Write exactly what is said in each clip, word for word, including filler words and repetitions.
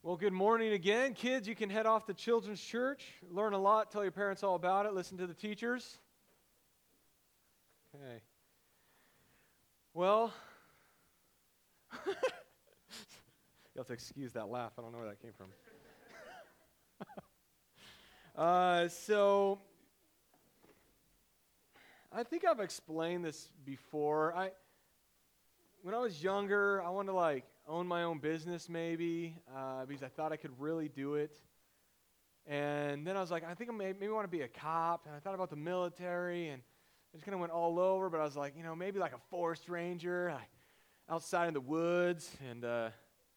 Well, good morning again. Kids, you can head off to Children's Church, learn a lot, tell your parents all about it, listen to the teachers. Okay. Well, you'll have to excuse that laugh. I don't know where that came from. uh, so, I think I've explained this before. I, when I was younger, I wanted to like own my own business maybe uh, because I thought I could really do it. And then I was like, I think I may, maybe want to be a cop. And I thought about the military, and I just kind of went all over. But I was like, you know, maybe like a forest ranger, like outside in the woods. And uh,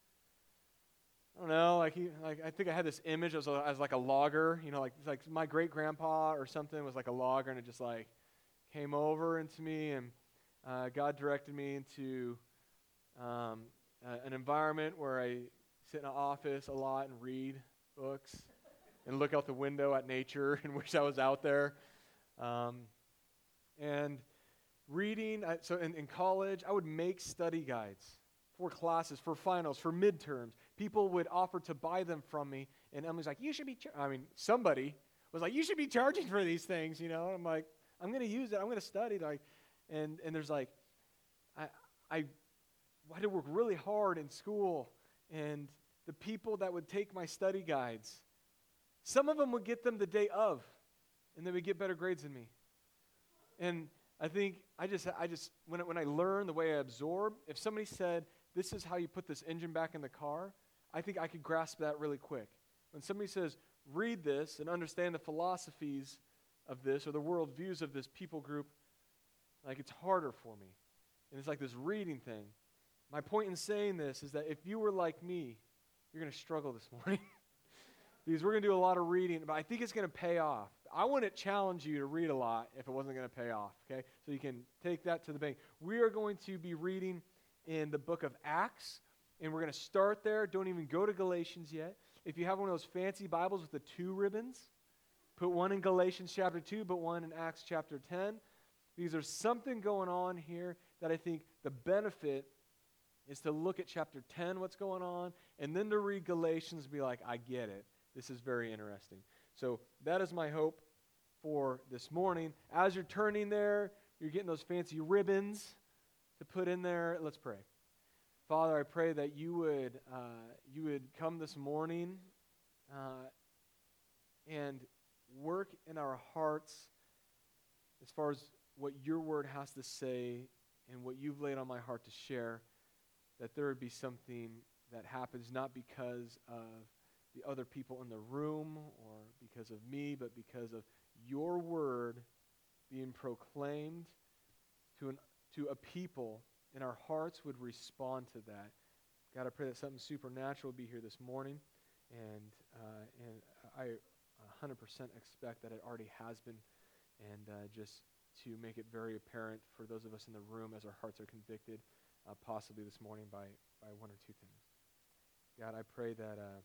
I don't know, like, he, like I think I had this image as, a, as like a logger. You know, like like my great grandpa or something was like a logger, and it just like came over into me, and uh, God directed me into um, uh, an environment where I sit in an office a lot and read books and look out the window at nature and wish I was out there. Um, and reading, I, so in, in college, I would make study guides for classes, for finals, for midterms. People would offer to buy them from me, and Emily's like, you should be, char-. I mean, somebody was like, you should be charging for these things, you know? And I'm like, I'm going to use it. I'm going to study. Like, and and there's like, I I I had to work really hard in school, and the people that would take my study guides, some of them would get them the day of, and they would get better grades than me. And I think I just I just when when I learn the way I absorb, if somebody said, this is how you put this engine back in the car, I think I could grasp that really quick. When somebody says, read this and understand the philosophies of this or the world views of this people group, like it's harder for me. And it's like this reading thing. My point in saying this is that if you were like me, you're going to struggle this morning. Because we're going to do a lot of reading, but I think it's going to pay off. I wouldn't challenge you to read a lot if it wasn't going to pay off, okay? So you can take that to the bank. We are going to be reading in the book of Acts, and we're going to start there. Don't even go to Galatians yet. If you have one of those fancy Bibles with the two ribbons, put one in Galatians chapter two, but one in Acts chapter ten. Because there's something going on here that I think the benefit is to look at chapter ten, what's going on, and then to read Galatians and be like, I get it. This is very interesting. So that is my hope for this morning. As you're turning there, you're getting those fancy ribbons to put in there. Let's pray. Father, I pray that you would uh, you would come this morning uh, and work in our hearts as far as what your word has to say and what you've laid on my heart to share, that there would be something that happens not because of the other people in the room or because of me, but because of your word being proclaimed to an to a people, and our hearts would respond to that. God, I pray that something supernatural would be here this morning, and uh, and I one hundred percent expect that it already has been, and uh, just to make it very apparent for those of us in the room as our hearts are convicted, uh, possibly this morning by, by one or two things. God, I pray that uh,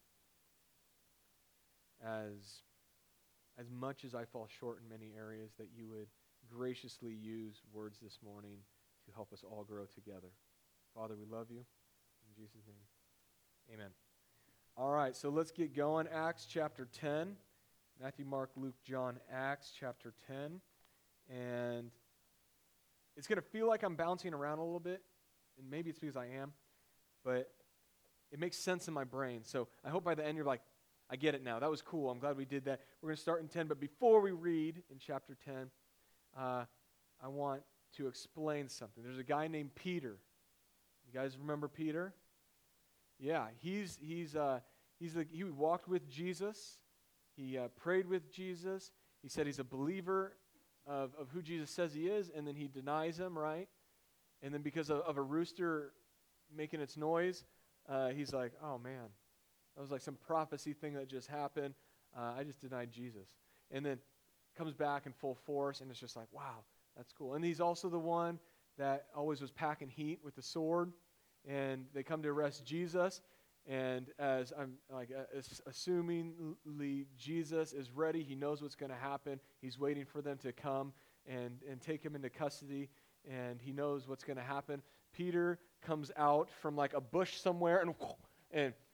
as as much as I fall short in many areas, that you would graciously use words this morning to help us all grow together. Father, we love you. In Jesus' name, amen. All right, so let's get going. Acts chapter ten. Matthew, Mark, Luke, John, Acts chapter ten. And it's going to feel like I'm bouncing around a little bit, and maybe it's because I am, but it makes sense in my brain. So I hope by the end you're like, I get it now. That was cool. I'm glad we did that. We're going to start in ten, but before we read in chapter ten, uh, I want to explain something. There's a guy named Peter. You guys remember Peter? Yeah, he's he's uh, he's the, he walked with Jesus. He uh, prayed with Jesus. He said he's a believer Of, of who Jesus says he is, and then he denies him, right? And then because of, of a rooster making its noise, uh, he's like, oh man, that was like some prophecy thing that just happened. Uh, I just denied Jesus. And then comes back in full force, and it's just like, wow, that's cool. And he's also the one that always was packing heat with the sword, and they come to arrest Jesus. And as I'm like uh, assumingly Jesus is ready, he knows what's going to happen. He's waiting for them to come and, and take him into custody, and he knows what's going to happen. Peter comes out from like a bush somewhere and and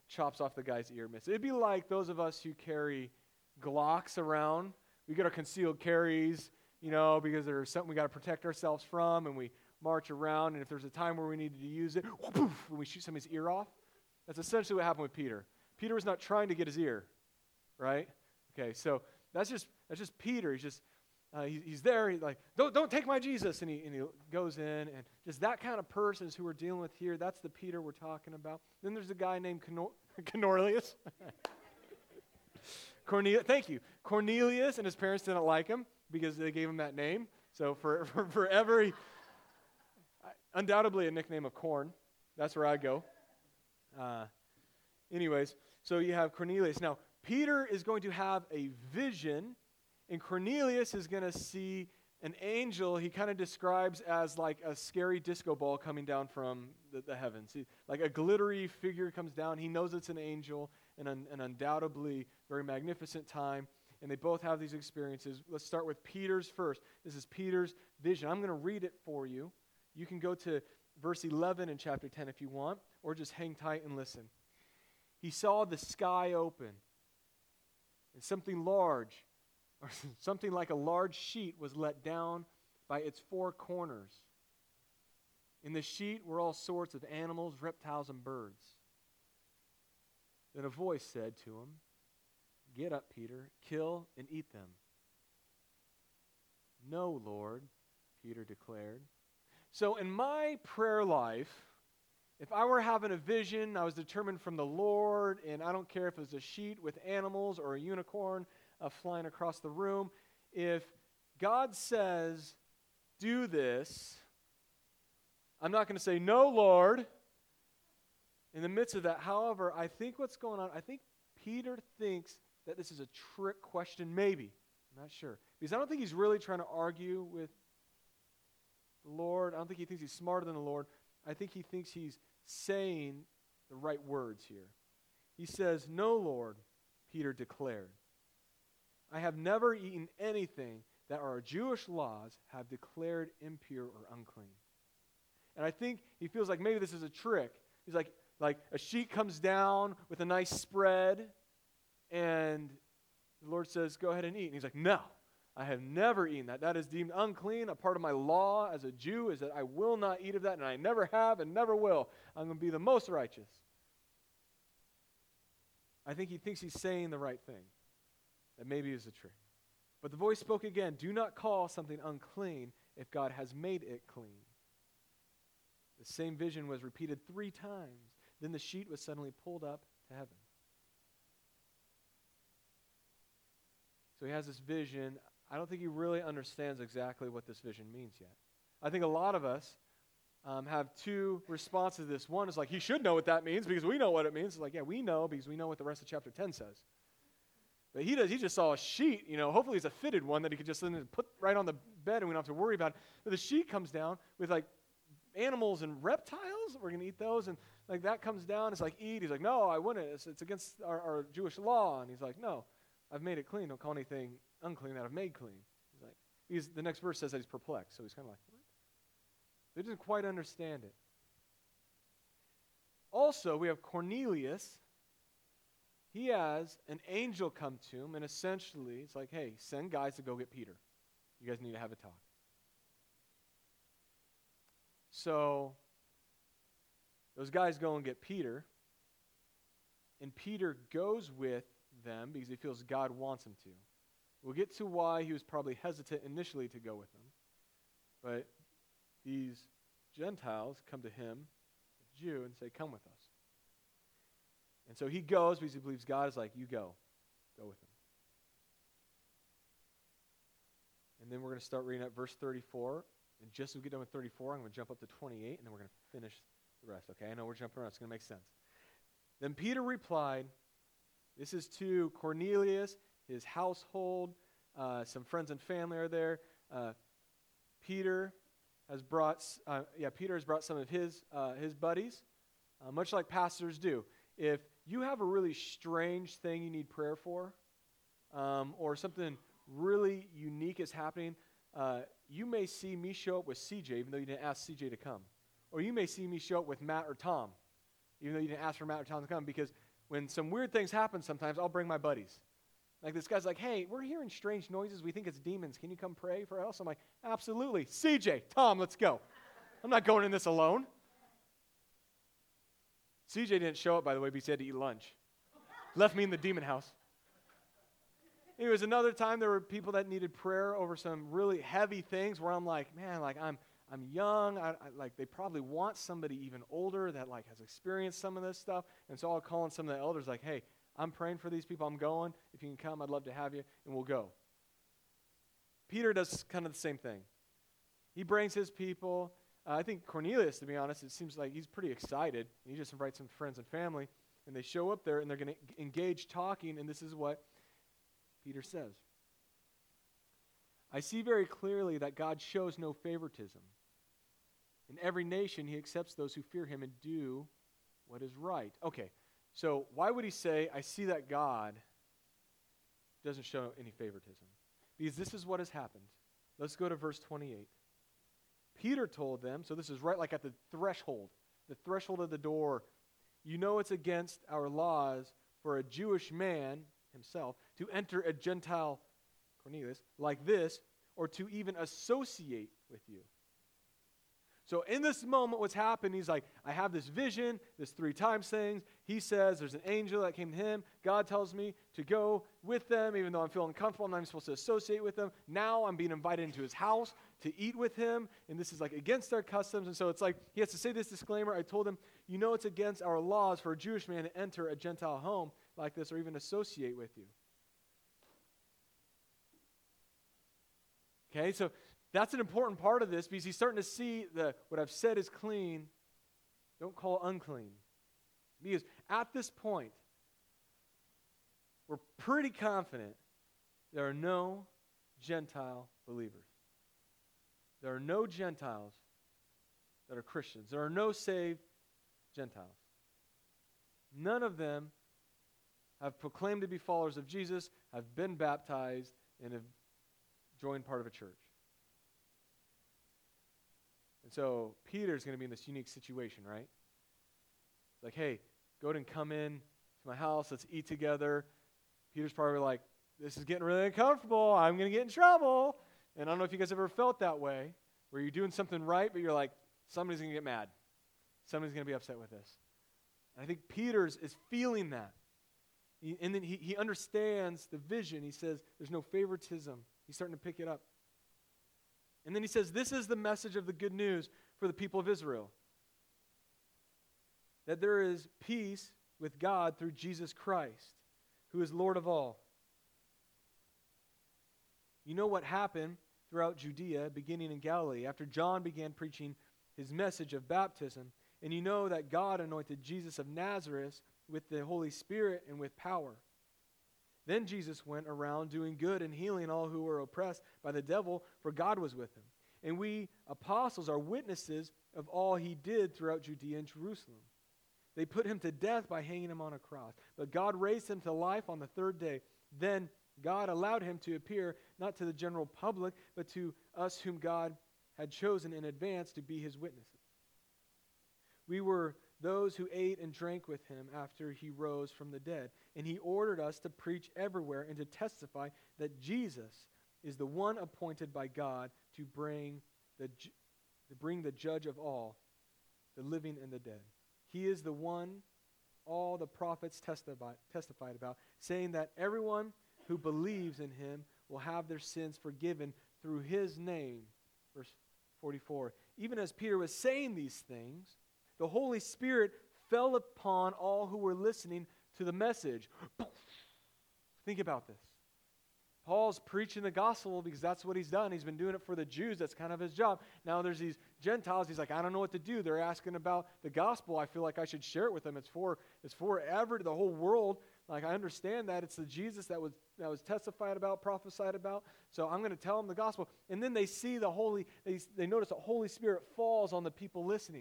chops off the guy's ear. Miss. It'd be like those of us who carry Glocks around. We get our concealed carries, you know, because there's something we got to protect ourselves from, and we march around, and if there's a time where we needed to use it, whoosh, when we shoot somebody's ear off. That's essentially what happened with Peter. Peter was not trying to get his ear, right? Okay, so that's just that's just Peter. He's just uh, he, he's there. He's like, don't don't take my Jesus, and he and he goes in, and just that kind of person is who we're dealing with here. That's the Peter we're talking about. Then there's a guy named Conor- Cornelius. Cornelius, thank you. Cornelius and his parents didn't like him because they gave him that name. So for, for forever, he, undoubtedly a nickname of corn. That's where I go. Uh, anyways, so you have Cornelius. Now, Peter is going to have a vision, and Cornelius is going to see an angel he kind of describes as like a scary disco ball coming down from the, the heavens. He, like a glittery figure comes down. He knows it's an angel, and an, an undoubtedly very magnificent time. And they both have these experiences. Let's start with Peter's first. This is Peter's vision. I'm going to read it for you. You can go to verse eleven in chapter ten if you want, or just hang tight and listen. He saw the sky open, and something large, or something like a large sheet was let down by its four corners. In the sheet were all sorts of animals, reptiles, and birds. Then a voice said to him, "Get up, Peter, kill and eat them." "No, Lord," Peter declared. So in my prayer life, if I were having a vision, I was determined from the Lord, and I don't care if it was a sheet with animals or a unicorn uh, flying across the room, if God says, do this, I'm not going to say, "No, Lord." In the midst of that, however, I think what's going on, I think Peter thinks that this is a trick question, maybe. I'm not sure. Because I don't think he's really trying to argue with the Lord. I don't think he thinks he's smarter than the Lord. I think he thinks he's saying the right words here. He says, "No, Lord," Peter declared. "I have never eaten anything that our Jewish laws have declared impure or unclean." And I think he feels like maybe this is a trick. He's like, like a sheet comes down with a nice spread, and the Lord says, "Go ahead and eat." And he's like, "No, I have never eaten that. That is deemed unclean. A part of my law as a Jew is that I will not eat of that, and I never have and never will. I'm going to be the most righteous." I think he thinks he's saying the right thing. That maybe is a trick. But the voice spoke again, "Do not call something unclean if God has made it clean." The same vision was repeated three times. Then the sheet was suddenly pulled up to heaven. So he has this vision. I don't think he really understands exactly what this vision means yet. I think a lot of us um, have two responses to this. One is like, he should know what that means because we know what it means. It's like, yeah, we know because we know what the rest of chapter ten says. But he does. He just saw a sheet, you know, hopefully it's a fitted one that he could just put right on the bed and we don't have to worry about it. But the sheet comes down with like animals and reptiles. We're going to eat those. And like that comes down. It's like, eat. He's like, "No, I wouldn't. It's, it's against our, our Jewish law." And he's like, "No, I've made it clean. Don't call anything unclean that I've made clean." He's like, he's, the next verse says that he's perplexed. So he's kind of like, what? They didn't quite understand it. Also, we have Cornelius. He has an angel come to him, and essentially it's like, "Hey, send guys to go get Peter. You guys need to have a talk." So those guys go and get Peter, and Peter goes with them because he feels God wants him to. We'll get to why he was probably hesitant initially to go with them. But these Gentiles come to him, a Jew, and say, "Come with us." And so he goes because he believes God is like, "You go. Go with him." And then we're going to start reading at verse thirty-four. And just as we get done with thirty-four, I'm going to jump up to twenty-eight, and then we're going to finish the rest. Okay, I know we're jumping around. It's going to make sense. Then Peter replied, this is to Cornelius, his household, uh, some friends and family are there. Uh, Peter has brought, uh, yeah, Peter has brought some of his uh, his buddies, uh, much like pastors do. If you have a really strange thing you need prayer for, um, or something really unique is happening, uh, you may see me show up with C J, even though you didn't ask C J to come. Or you may see me show up with Matt or Tom, even though you didn't ask for Matt or Tom to come, because when some weird things happen sometimes, I'll bring my buddies. Like this guy's like, hey, we're hearing strange noises. We think it's demons. Can you come pray for us? I'm like, absolutely. C J, Tom, let's go. I'm not going in this alone. C J didn't show up, by the way, because he had to eat lunch. Left me in the demon house. It was another time there were people that needed prayer over some really heavy things where I'm like, man, like I'm I'm young. I, I, like they probably want somebody even older that like has experienced some of this stuff. And so I'll call on some of the elders like, hey, I'm praying for these people. I'm going. If you can come, I'd love to have you, and we'll go. Peter does kind of the same thing. He brings his people. Uh, I think Cornelius, to be honest, it seems like he's pretty excited. He just invites some friends and family, and they show up there, and they're going to engage talking, and this is what Peter says. I see very clearly that God shows no favoritism. In every nation, he accepts those who fear him and do what is right. Okay, so why would he say, I see that God doesn't show any favoritism? Because this is what has happened. Let's go to verse twenty-eight. Peter told them, so this is right like at the threshold, the threshold of the door. You know it's against our laws for a Jewish man himself to enter a Gentile, Cornelius, like this, or to even associate with you. So in this moment, what's happened, he's like, I have this vision, this three times thing. He says there's an angel that came to him. God tells me to go with them, even though I'm feeling uncomfortable. I'm not even supposed to associate with them. Now I'm being invited into his house to eat with him, and this is like against our customs. And so it's like he has to say this disclaimer. I told him, you know it's against our laws for a Jewish man to enter a Gentile home like this or even associate with you. Okay, so that's an important part of this because he's starting to see that what I've said is clean. Don't call unclean. Because at this point, we're pretty confident there are no Gentile believers. There are no Gentiles that are Christians. There are no saved Gentiles. None of them have proclaimed to be followers of Jesus, have been baptized, and have joined part of a church. And so Peter's going to be in this unique situation, right? It's like, hey, go ahead and come in to my house. Let's eat together. Peter's probably like, this is getting really uncomfortable. I'm going to get in trouble. And I don't know if you guys ever felt that way, where you're doing something right, but you're like, somebody's going to get mad. Somebody's going to be upset with this. And I think Peter's is feeling that. He, and then he, he understands the vision. He says, there's no favoritism. He's starting to pick it up. And then he says, this is the message of the good news for the people of Israel. That there is peace with God through Jesus Christ, who is Lord of all. You know what happened throughout Judea, beginning in Galilee, after John began preaching his message of baptism. And you know that God anointed Jesus of Nazareth with the Holy Spirit and with power. Then Jesus went around doing good and healing all who were oppressed by the devil, for God was with him. And we apostles are witnesses of all he did throughout Judea and Jerusalem. They put him to death by hanging him on a cross. But God raised him to life on the third day. Then God allowed him to appear not to the general public, but to us whom God had chosen in advance to be his witnesses. We were those who ate and drank with him after he rose from the dead. And he ordered us to preach everywhere and to testify that Jesus is the one appointed by God to bring the, to bring the judge of all, the living and the dead. He is the one all the prophets testify, testified about, saying that everyone who believes in him will have their sins forgiven through his name. Verse forty-four. Even as Peter was saying these things, the Holy Spirit fell upon all who were listening to the message. Think about this. Paul's preaching the gospel because that's what he's done. He's been doing it for the Jews. That's kind of his job. Now there's these Gentiles. He's like, I don't know what to do. They're asking about the gospel. I feel like I should share it with them. It's for it's for ever, the whole world. Like, I understand that. It's the Jesus that was that was testified about, prophesied about. So I'm going to tell them the gospel. And then they see the Holy, they, they notice the Holy Spirit falls on the people listening.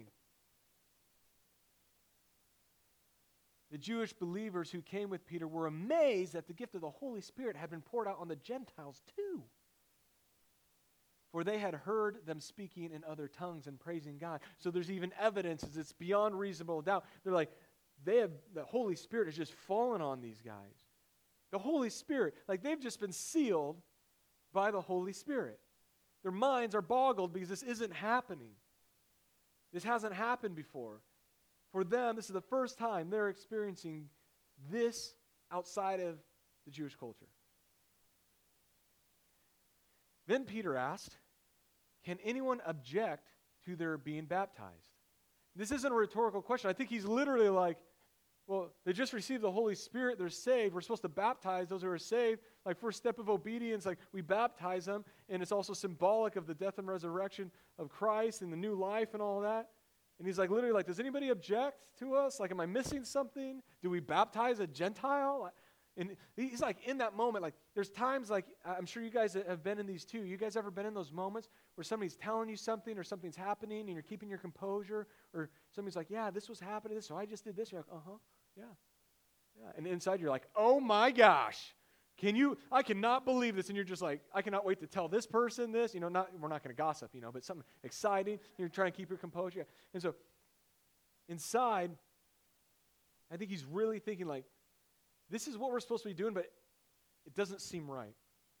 The Jewish believers who came with Peter were amazed that the gift of the Holy Spirit had been poured out on the Gentiles too. For they had heard them speaking in other tongues and praising God. So there's even evidence, it's beyond reasonable doubt. They're like, they have, the Holy Spirit has just fallen on these guys. The Holy Spirit, like they've just been sealed by the Holy Spirit. Their minds are boggled because this isn't happening. This hasn't happened before. For them, this is the first time they're experiencing this outside of the Jewish culture. Then Peter asked, can anyone object to their being baptized? This isn't a rhetorical question. I think he's literally like, well, they just received the Holy Spirit. They're saved. We're supposed to baptize those who are saved. Like first step of obedience, like we baptize them. And it's also symbolic of the death and resurrection of Christ and the new life and all that. And he's like, literally like, does anybody object to us? Like, am I missing something? Do we baptize a Gentile? And he's like, in that moment, like, there's times like, I'm sure you guys have been in these too. You guys ever been in those moments where somebody's telling you something or something's happening and you're keeping your composure? Or somebody's like, yeah, this was happening, so I just did this. You're like, uh-huh, yeah. Yeah. And inside you're like, oh my gosh, can you, I cannot believe this. And you're just like, I cannot wait to tell this person this. You know, not we're not going to gossip, you know, but something exciting. You're trying to keep your composure. And so inside, I think he's really thinking like, this is what we're supposed to be doing, but it doesn't seem right.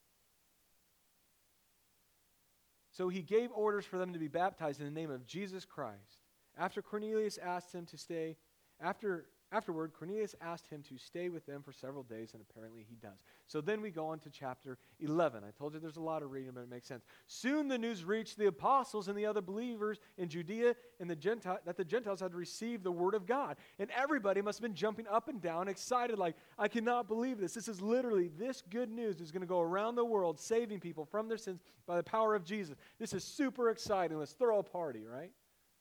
So he gave orders for them to be baptized in the name of Jesus Christ. After Cornelius asked him to stay, after afterward, Cornelius asked him to stay with them for several days, and apparently he does. So then we go on to chapter eleven. I told you there's a lot of reading, but it makes sense. Soon the news reached the apostles and the other believers in Judea and the Gentile, that the Gentiles had received the word of God. And everybody must have been jumping up and down, excited, like, I cannot believe this. This is literally, this good news is going to go around the world, saving people from their sins by the power of Jesus. This is super exciting. Let's throw a party, right?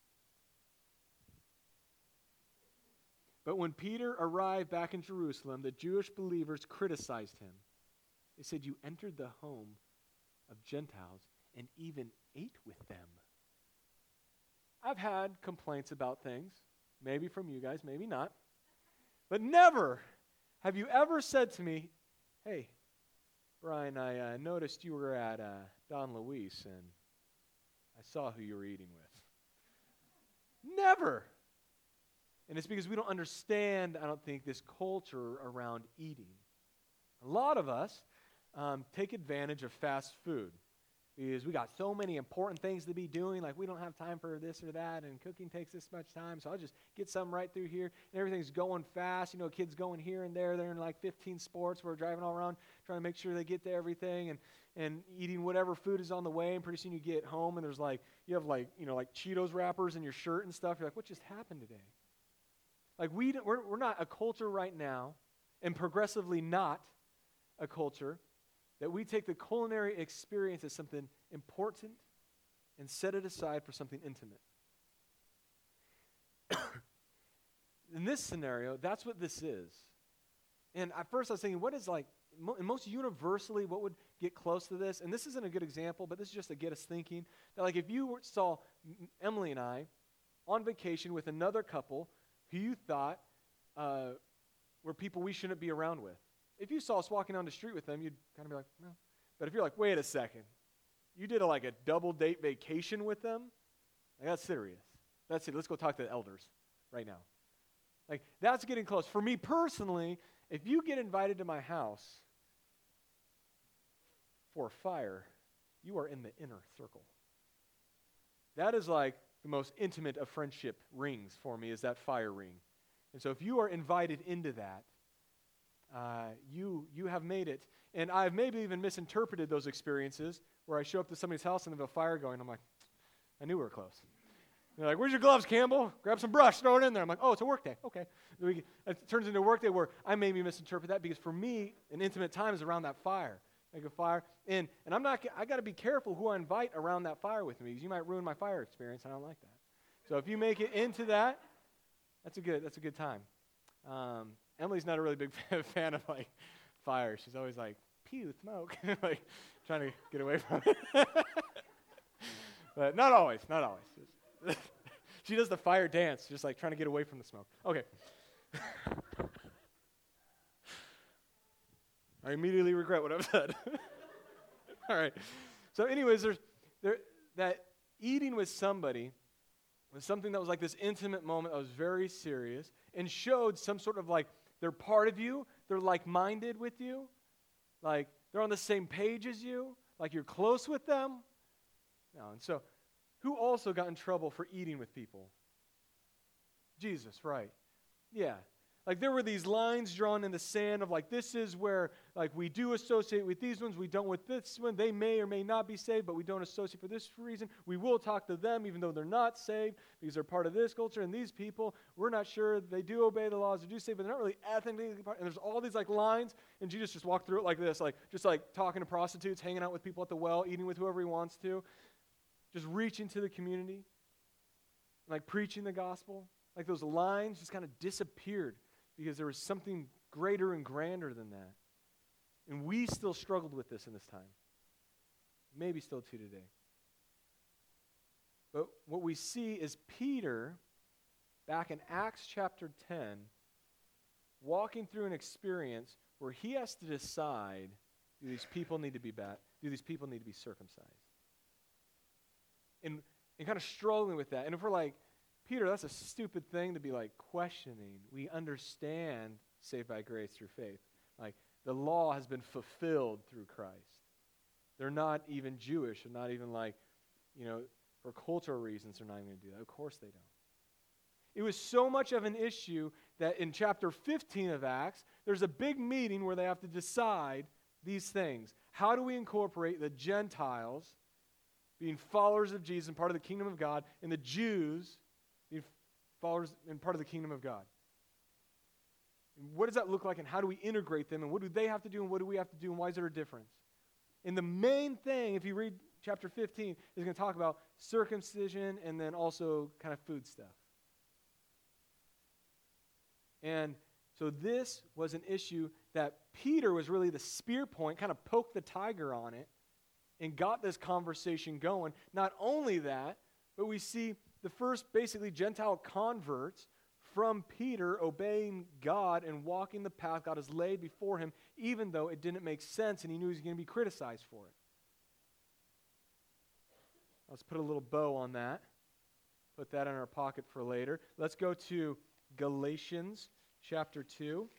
But when Peter arrived back in Jerusalem, the Jewish believers criticized him. They said, you entered the home of Gentiles and even ate with them. I've had complaints about things, maybe from you guys, maybe not. But never have you ever said to me, hey, Brian, I uh, noticed you were at uh, Don Luis and I saw who you were eating with. Never. And it's because we don't understand, I don't think, this culture around eating. A lot of us um, take advantage of fast food because we got so many important things to be doing, like we don't have time for this or that, and cooking takes this much time, so I'll just get some right through here, and everything's going fast. You know, kids going here and there. They're in like fifteen sports. We're driving all around trying to make sure they get to everything and, and eating whatever food is on the way, and pretty soon you get home, and there's like, you have like, you know, like Cheetos wrappers in your shirt and stuff. You're like, what just happened today? Like we, we're, we're not a culture right now, and progressively not a culture, that we take the culinary experience as something important and set it aside for something intimate. In this scenario, that's what this is. And at first I was thinking, what is like, mo- most universally, what would get close to this? And this isn't a good example, but this is just to get us thinking, that like if you saw Emily and I on vacation with another couple who you thought uh, were people we shouldn't be around with. If you saw us walking down the street with them, you'd kind of be like, no. But if you're like, wait a second, you did a, like a double date vacation with them? Like, that's serious. That's it. Let's go talk to the elders right now. Like, that's getting close. For me personally, if you get invited to my house for a fire, you are in the inner circle. That is like the most intimate of friendship rings for me, is that fire ring. And so if you are invited into that, uh, you you have made it. And I've maybe even misinterpreted those experiences where I show up to somebody's house and they have a fire going. I'm like, I knew we were close. And they're like, where's your gloves, Campbell? Grab some brush, throw it in there. I'm like, oh, it's a work day. Okay. We, it turns into a work day where I maybe misinterpret that, because for me, an intimate time is around that fire. Make a fire. And, and I'm not, I got to be careful who I invite around that fire with me, because you might ruin my fire experience, and I don't like that. So if you make it into that, that's a good, that's a good time. Um, Emily's not a really big fan of like fire. She's always like, pew, smoke, like trying to get away from it. But not always, not always. She does the fire dance, just like trying to get away from the smoke. Okay. I immediately regret what I've said. All right. So anyways, there's there that eating with somebody And something that was like this intimate moment that was very serious and showed some sort of like, they're part of you, they're like-minded with you, like they're on the same page as you, like you're close with them. No, and so who also got in trouble for eating with people? Jesus, right. Yeah. Like there were these lines drawn in the sand of like, this is where like we do associate with these ones, we don't with this one. They may or may not be saved, but we don't associate for this reason. We will talk to them even though they're not saved because they're part of this culture. And these people, we're not sure they do obey the laws, they do save, but they're not really ethnically part. And there's all these like lines, and Jesus just walked through it like this, like just like talking to prostitutes, hanging out with people at the well, eating with whoever he wants to, just reaching to the community, like preaching the gospel. Like those lines just kind of disappeared because there was something greater and grander than that. And we still struggled with this in this time. Maybe still to today. But what we see is Peter, back in Acts chapter ten, walking through an experience where he has to decide, do these people need to be bat- do these people need to be circumcised? And, and kind of struggling with that. And if we're like, Peter, that's a stupid thing to be like questioning. We understand saved by grace through faith. Like the law has been fulfilled through Christ. They're not even Jewish. They're not even like, you know, for cultural reasons, they're not even going to do that. Of course they don't. It was so much of an issue that in chapter fifteen of Acts, there's a big meeting where they have to decide these things. How do we incorporate the Gentiles being followers of Jesus and part of the kingdom of God, and the Jews being followers and part of the kingdom of God? And what does that look like, and how do we integrate them, and what do they have to do, and what do we have to do, and why is there a difference? And the main thing, if you read chapter fifteen, is going to talk about circumcision and then also kind of food stuff. And so this was an issue that Peter was really the spear point, kind of poked the tiger on it, and got this conversation going. Not only that, but we see the first basically Gentile converts from Peter obeying God and walking the path God has laid before him, even though it didn't make sense and he knew he was going to be criticized for it. Let's put a little bow on that. Put that in our pocket for later. Let's go to Galatians chapter two.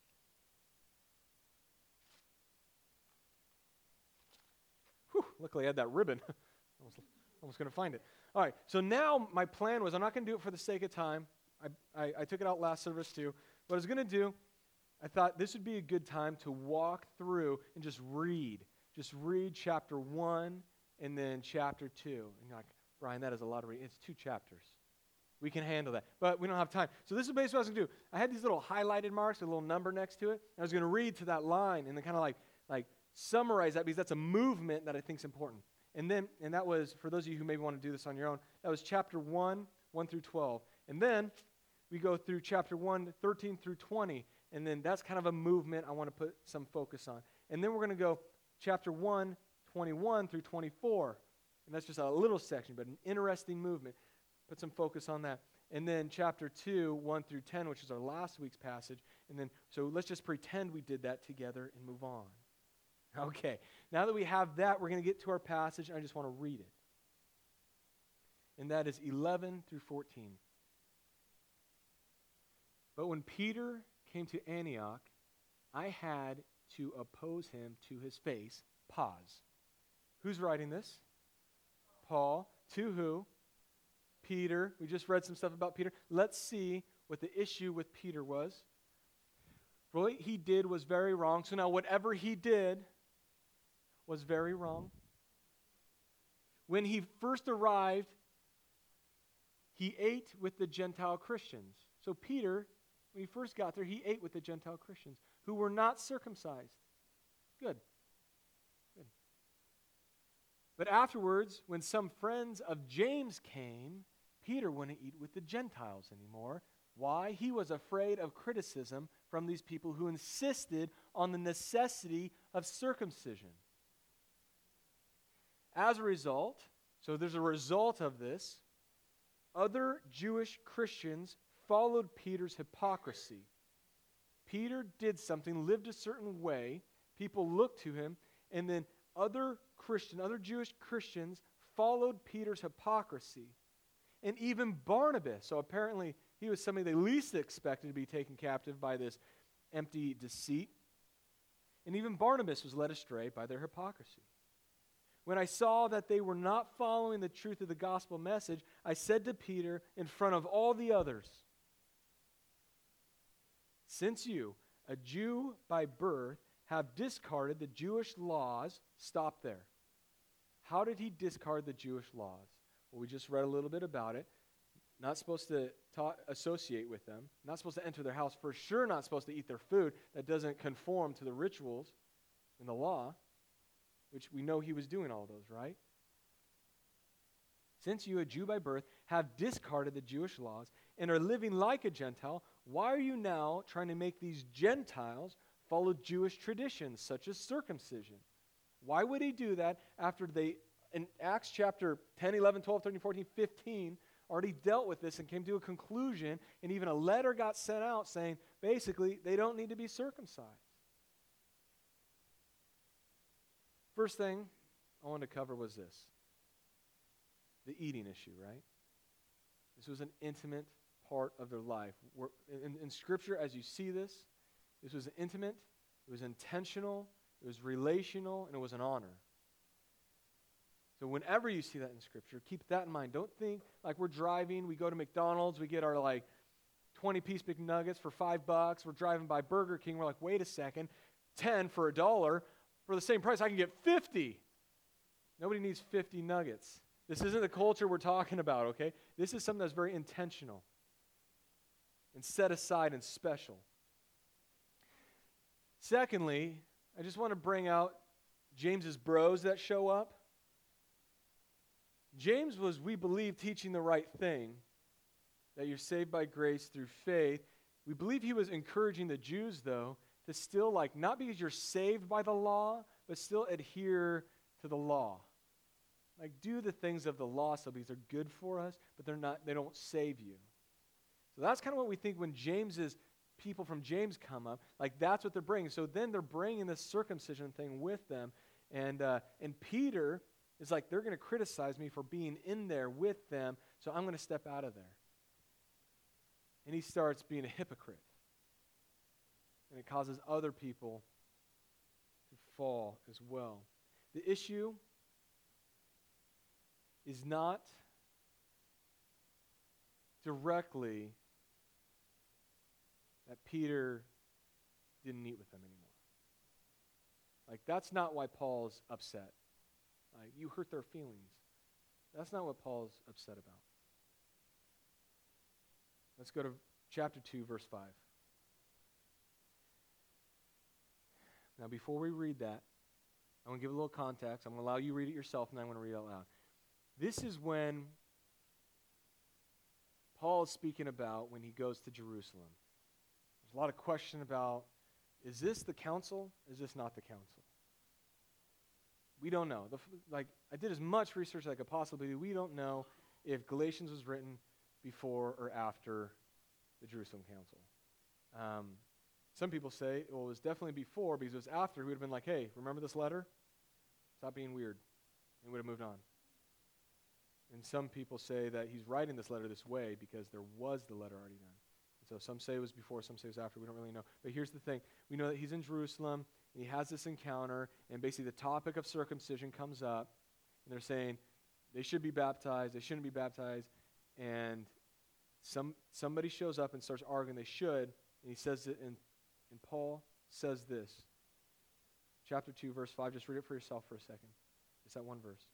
Whew, luckily I had that ribbon. I was almost going to find it. All right, so now my plan was, I'm not going to do it for the sake of time. I, I, I took it out last service too. What I was going to do, I thought this would be a good time to walk through and just read. Just read chapter one and then chapter two. And you're like, Brian, that is a lot of reading. It's two chapters. We can handle that. But we don't have time. So this is basically what I was going to do. I had these little highlighted marks with a little number next to it. And I was going to read to that line and then kind of like, like summarize that because that's a movement that I think is important. And then, and that was, for those of you who maybe want to do this on your own, that was chapter one, one through twelve. And then we go through chapter one, thirteen through twenty. And then that's kind of a movement I want to put some focus on. And then we're going to go chapter one, twenty-one through twenty-four. And that's just a little section, but an interesting movement. Put some focus on that. And then chapter two, one through ten, which is our last week's passage. And then, so let's just pretend we did that together and move on. Okay, now that we have that, we're going to get to our passage, and I just want to read it. And that is eleven through fourteen. But when Peter came to Antioch, I had to oppose him to his face. Pause. Who's writing this? Paul. To who? Peter. We just read some stuff about Peter. Let's see what the issue with Peter was. What he did was very wrong. So now whatever he did was very wrong. When he first arrived, he ate with the Gentile Christians. So Peter, when he first got there, he ate with the Gentile Christians who were not circumcised. Good. Good. But afterwards, when some friends of James came, Peter wouldn't eat with the Gentiles anymore. Why? He was afraid of criticism from these people who insisted on the necessity of circumcision. As a result, so there's a result of this, other Jewish Christians followed Peter's hypocrisy. Peter did something, lived a certain way, people looked to him, and then other Christian, other Jewish Christians followed Peter's hypocrisy. and even Barnabas. So apparently he was somebody they least expected to be taken captive by this empty deceit. And even Barnabas was led astray by their hypocrisy. When I saw that they were not following the truth of the gospel message, I said to Peter in front of all the others, since you, a Jew by birth, have discarded the Jewish laws, stop there. How did he discard the Jewish laws? Well, we just read a little bit about it. Not supposed to ta- associate with them. Not supposed to enter their house. For sure not supposed to eat their food. That doesn't conform to the rituals in the law, which we know he was doing all those, right? Since you, a Jew by birth, have discarded the Jewish laws and are living like a Gentile, why are you now trying to make these Gentiles follow Jewish traditions such as circumcision? Why would he do that after they, in Acts chapter ten, eleven, twelve, thirteen, fourteen, fifteen, already dealt with this and came to a conclusion, and even a letter got sent out saying, basically, they don't need to be circumcised. First thing I wanted to cover was this. The eating issue, right? This was an intimate part of their life. In, in Scripture, as you see this, this was intimate, it was intentional, it was relational, and it was an honor. So whenever you see that in Scripture, keep that in mind. Don't think like we're driving, we go to McDonald's, we get our like twenty-piece McNuggets for five bucks. We're driving by Burger King, we're like, wait a second, ten for a dollar. For the same price, I can get fifty. Nobody needs fifty nuggets. This isn't the culture we're talking about, okay? This is something that's very intentional and set aside and special. Secondly, I just want to bring out James's bros that show up. James was, we believe, teaching the right thing, that you're saved by grace through faith. We believe he was encouraging the Jews, though, to still, like, not because you're saved by the law, but still adhere to the law. Like, do the things of the law so because they're good for us, but they're not, they don't save you. So that's kind of what we think when James's people from James come up. Like, that's what they're bringing. So then they're bringing this circumcision thing with them. And, uh, and Peter is like, they're going to criticize me for being in there with them, so I'm going to step out of there. And he starts being a hypocrite. And it causes other people to fall as well. The issue is not directly that Peter didn't eat with them anymore. Like, that's not why Paul's upset. Like, you hurt their feelings. That's not what Paul's upset about. Let's go to chapter two, verse five. Now, before we read that, I want to give a little context. I'm going to allow you to read it yourself, and then I'm going to read it out loud. This is when Paul is speaking about when he goes to Jerusalem. There's a lot of question about, is this the council? Is this not the council? We don't know. The, like, I did as much research as I could possibly do. We don't know if Galatians was written before or after the Jerusalem Council. Um, some people say, well, it was definitely before because it was after. He would have been like, hey, remember this letter? Stop being weird. And he would have moved on. And some people say that he's writing this letter this way because there was the letter already done. And so some say it was before, some say it was after. We don't really know. But here's the thing. We know that he's in Jerusalem, and he has this encounter, and basically the topic of circumcision comes up, and they're saying they should be baptized, they shouldn't be baptized, and some somebody shows up and starts arguing they should, and he says it, and, and Paul says this. Chapter two, verse five, just read it for yourself for a second. It's that one verse.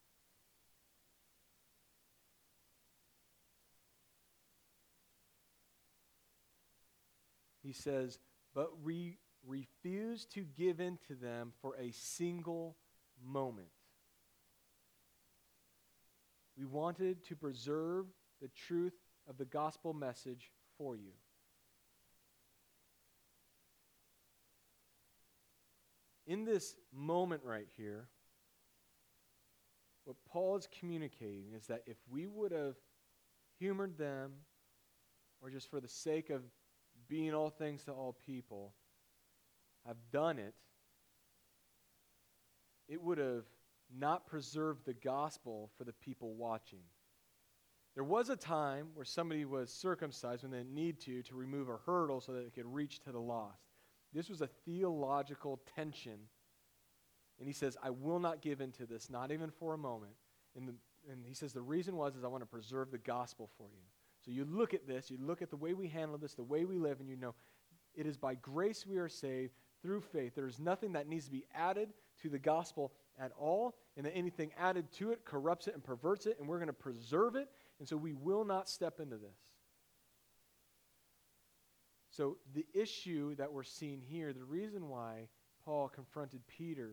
He says, but we refuse to give in to them for a single moment. We wanted to preserve the truth of the gospel message for you. In this moment right here, what Paul is communicating is that if we would have humored them, or just for the sake of being all things to all people, have done it, it would have not preserved the gospel for the people watching. There was a time where somebody was circumcised when they didn't need to, to remove a hurdle so that they could reach to the lost. This was a theological tension. And he says, I will not give in to this, not even for a moment. And, the, and he says, the reason was is I want to preserve the gospel for you. So you look at this, you look at the way we handle this, the way we live, and you know, it is by grace we are saved through faith. There is nothing that needs to be added to the gospel at all, and that anything added to it corrupts it and perverts it, and we're going to preserve it, and so we will not step into this. So the issue that we're seeing here, the reason why Paul confronted Peter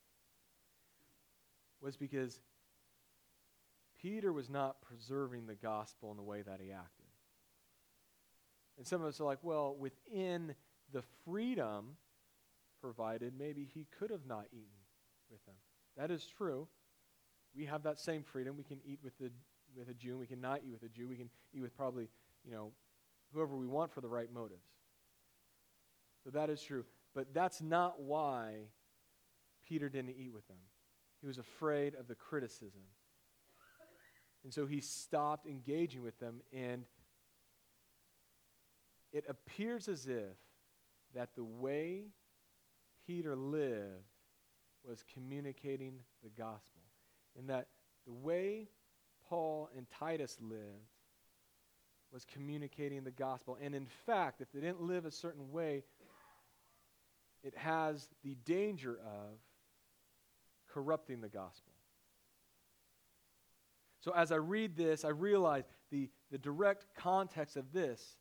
was because Peter was not preserving the gospel in the way that he acted. And some of us are like, well, within the freedom provided, maybe he could have not eaten with them. That is true. We have that same freedom. We can eat with the with a Jew. We can not eat with a Jew. We can eat with probably, you know, whoever we want for the right motives. So that is true. But that's not why Peter didn't eat with them. He was afraid of the criticism. And so he stopped engaging with them, and it appears as if that the way Peter lived was communicating the gospel. And that the way Paul and Titus lived was communicating the gospel. And in fact, if they didn't live a certain way, it has the danger of corrupting the gospel. So as I read this, I realize the, the direct context of this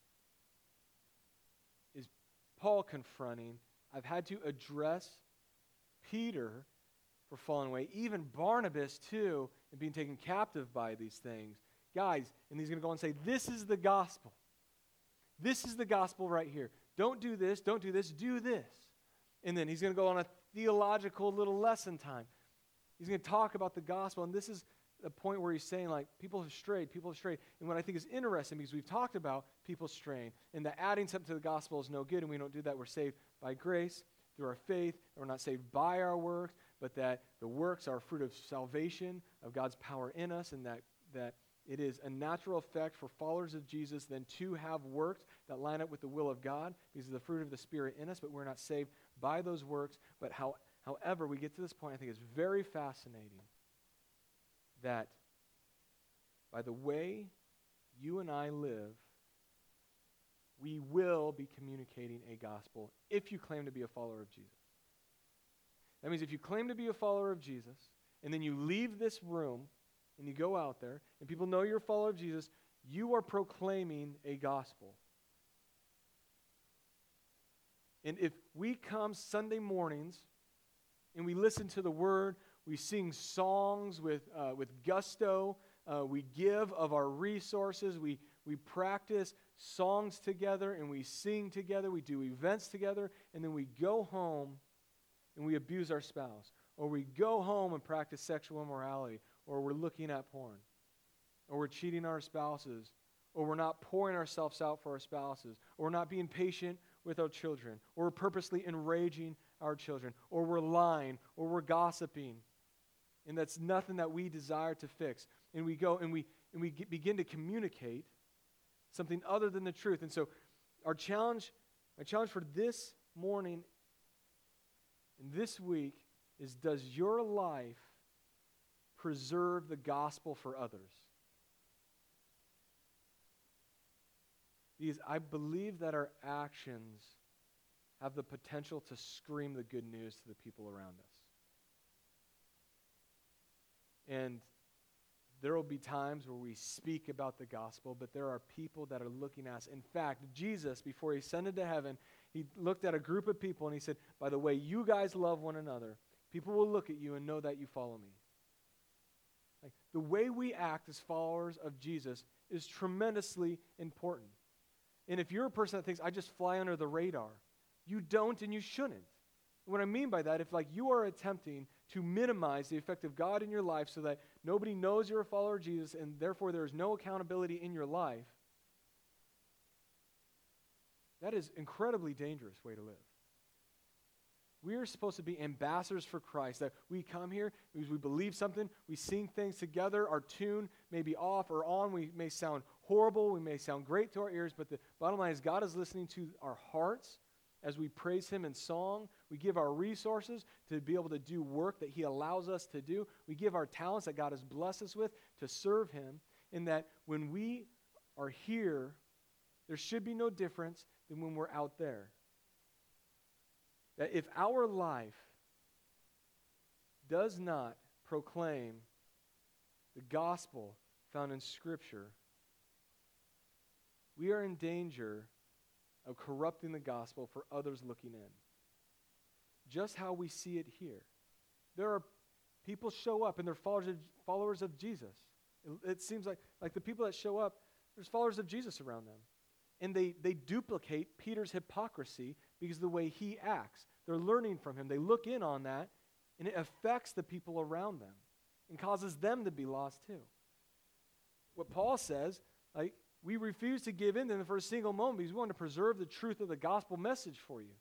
is Paul confronting, I've had to address Peter for falling away, even Barnabas too, and being taken captive by these things. Guys, and he's going to go and say, this is the gospel. This is the gospel right here. Don't do this, don't do this, do this. And then he's going to go on a theological little lesson time. He's going to talk about the gospel, and this is the point where he's saying, like, people have strayed, people have strayed. And what I think is interesting, because we've talked about people straying, and that adding something to the gospel is no good, and we don't do that. We're saved by grace, through our faith, and we're not saved by our works, but that the works are a fruit of salvation, of God's power in us, and that, that it is a natural effect for followers of Jesus then to have works that line up with the will of God, because of the fruit of the Spirit in us, but we're not saved by those works. But how, however, we get to this point, I think it's very fascinating that by the way you and I live, we will be communicating a gospel if you claim to be a follower of Jesus. That means if you claim to be a follower of Jesus, and then you leave this room, and you go out there, and people know you're a follower of Jesus, you are proclaiming a gospel. And if we come Sunday mornings, and we listen to the Word, we sing songs with uh, with gusto, uh, we give of our resources, we, we practice songs together, and we sing together, we do events together, and then we go home and we abuse our spouse, or we go home and practice sexual immorality, or we're looking at porn, or we're cheating our spouses, or we're not pouring ourselves out for our spouses, or we're not being patient with our children, or we're purposely enraging our children, or we're lying, or we're gossiping, and that's nothing that we desire to fix. And we go and we and we get, begin to communicate something other than the truth. And so our challenge, my challenge for this morning and this week is, does your life preserve the gospel for others? Because I believe that our actions have the potential to scream the good news to the people around us. And there will be times where we speak about the gospel, but there are people that are looking at us. In fact, Jesus, before he ascended to heaven, he looked at a group of people and he said, by the way you guys love one another, people will look at you and know that you follow me. Like, the way we act as followers of Jesus is tremendously important. And if you're a person that thinks, I just fly under the radar, you don't and you shouldn't. What I mean by that, if like you are attempting to minimize the effect of God in your life so that nobody knows you're a follower of Jesus and therefore there is no accountability in your life, that is an incredibly dangerous way to live. We are supposed to be ambassadors for Christ, that we come here, we we believe something, we sing things together, our tune may be off or on, we may sound horrible, we may sound great to our ears, but the bottom line is God is listening to our hearts as we praise Him in song. We give our resources to be able to do work that He allows us to do. We give our talents that God has blessed us with to serve Him, in that when we are here, there should be no difference than when we're out there. That if our life does not proclaim the gospel found in Scripture, we are in danger of corrupting the gospel for others looking in. Just how we see it here. There are people show up and they're followers of, followers of Jesus. It, it seems like, like the people that show up, there's followers of Jesus around them. And they, they duplicate Peter's hypocrisy because of the way he acts. They're learning from him. They look in on that, and it affects the people around them and causes them to be lost too. What Paul says, like, we refuse to give in to them for a single moment because we want to preserve the truth of the gospel message for you.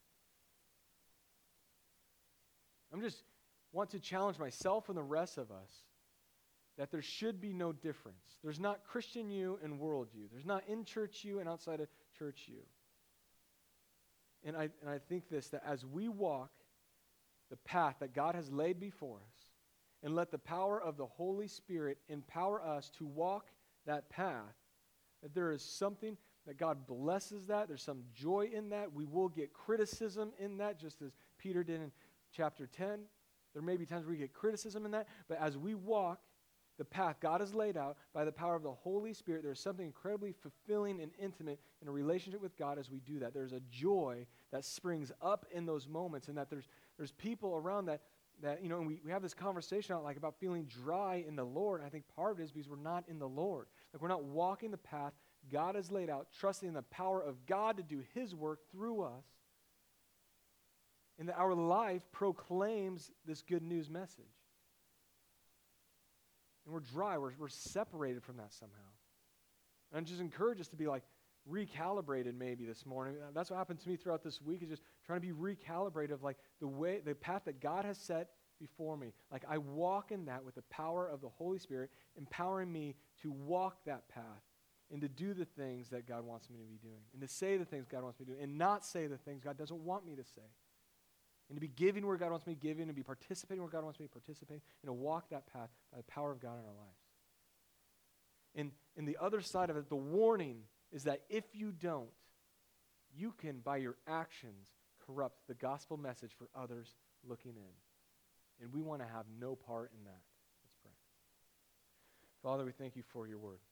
I'm just want to challenge myself and the rest of us that there should be no difference. There's not Christian you and world you. There's not in church you and outside of church you. And I, and I think this, that as we walk the path that God has laid before us, and let the power of the Holy Spirit empower us to walk that path, that there is something that God blesses that. There's some joy in that. We will get criticism in that, just as Peter did in chapter ten. There may be times where we get criticism in that, but as we walk the path God has laid out by the power of the Holy Spirit, there's something incredibly fulfilling and intimate in a relationship with God as we do that. There's a joy that springs up in those moments, and that there's there's people around that, that you know, and we, we have this conversation out like about feeling dry in the Lord. And I think part of it is because we're not in the Lord. Like we're not walking the path God has laid out, trusting in the power of God to do His work through us, and that our life proclaims this good news message. And we're dry. We're, we're separated from that somehow. And I just encourage us to be like recalibrated maybe this morning. That's what happened to me throughout this week, is just trying to be recalibrated of like the way, the path that God has set before me. Like I walk in that with the power of the Holy Spirit, empowering me to walk that path and to do the things that God wants me to be doing, and to say the things God wants me to do, and not say the things God doesn't want me to say. And to be giving where God wants me to give, and to be participating where God wants me to participate, and to walk that path by the power of God in our lives. And, and the other side of it, the warning is that if you don't, you can, by your actions, corrupt the gospel message for others looking in. And we want to have no part in that. Let's pray. Father, we thank you for your word.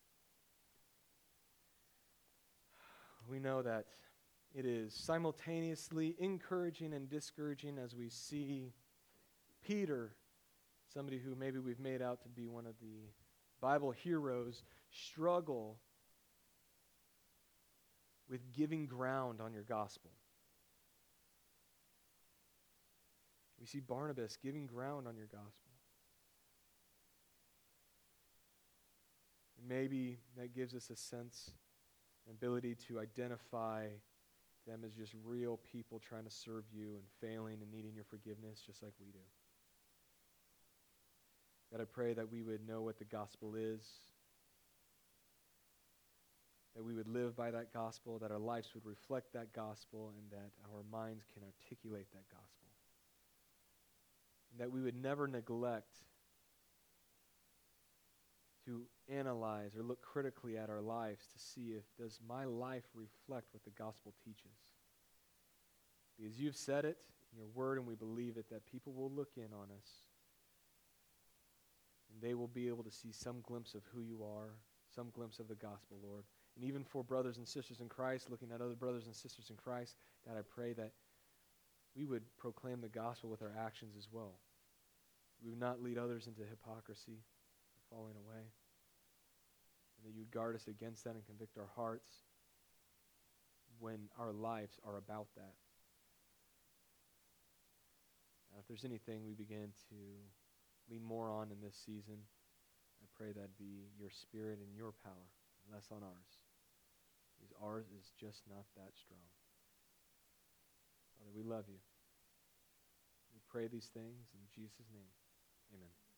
We know that it is simultaneously encouraging and discouraging as we see Peter, somebody who maybe we've made out to be one of the Bible heroes, struggle with giving ground on your gospel. We see Barnabas giving ground on your gospel. And maybe that gives us a sense, an ability to identify them as just real people trying to serve you and failing and needing your forgiveness just like we do. God, I pray that we would know what the gospel is, that we would live by that gospel, that our lives would reflect that gospel, and that our minds can articulate that gospel. And that we would never neglect to analyze or look critically at our lives to see if does my life reflect what the gospel teaches. Because you've said it in your word, and we believe it, that people will look in on us, and they will be able to see some glimpse of who you are, some glimpse of the gospel, Lord. And even for brothers and sisters in Christ, looking at other brothers and sisters in Christ, God, I pray that we would proclaim the gospel with our actions as well. We would not lead others into hypocrisy or falling away. And that you would guard us against that and convict our hearts when our lives are about that. Now, if there's anything we begin to lean more on in this season, I pray that be your spirit and your power, less on ours. Because ours is just not that strong. Father, we love you. pray these things in Jesus' name. Amen.